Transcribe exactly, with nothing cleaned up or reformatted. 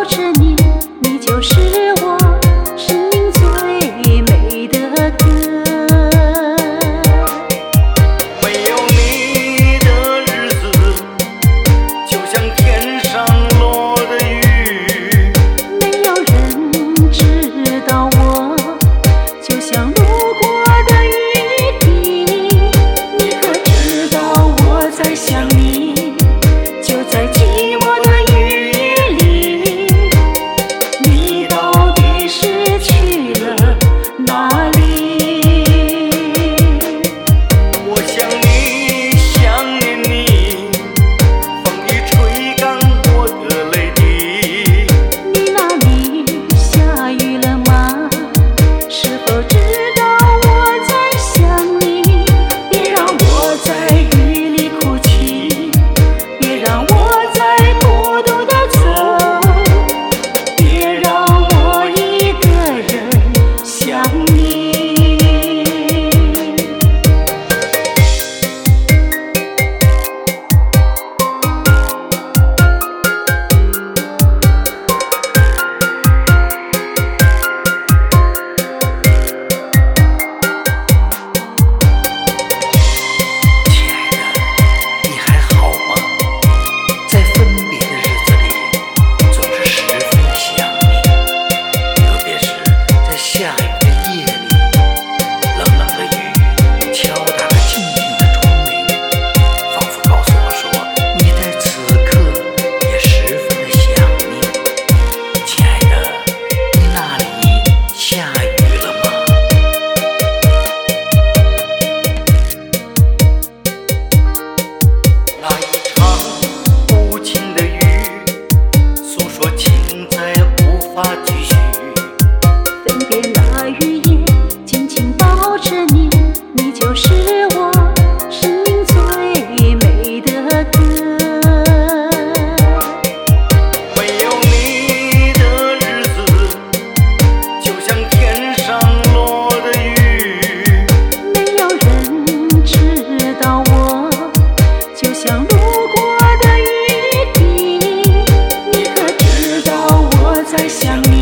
着你，你就是我生命最美的歌。 没有你的日子，就像天上落的雨。 没有人知道我，就像路过的雨滴。你可知道我在想你，就在寂寞的雨夜里。你到底是去了哪里？ 我想你，想念你，风雨吹干我的泪滴。 你那里下雨了吗？是否知道我在想你？别让我在雨里哭泣，别让我再孤独地走，别让我一个人想你。 亲爱的，你还好吗？在分别的日子里，总是十分的想你，特别是在下雨的夜里，冷冷的雨敲打着静静的窗棂，仿佛告诉我说，你在此刻也十分的想念。亲爱的，你那里下雨了吗？那一场无情的雨，诉说情再无法继续。 分别那雨夜，紧紧抱着你，你就是我生命最美的歌。 没有你的日子，就像天上落的雨。 没有人知道我，就像路过的雨滴。你可知道我在想你？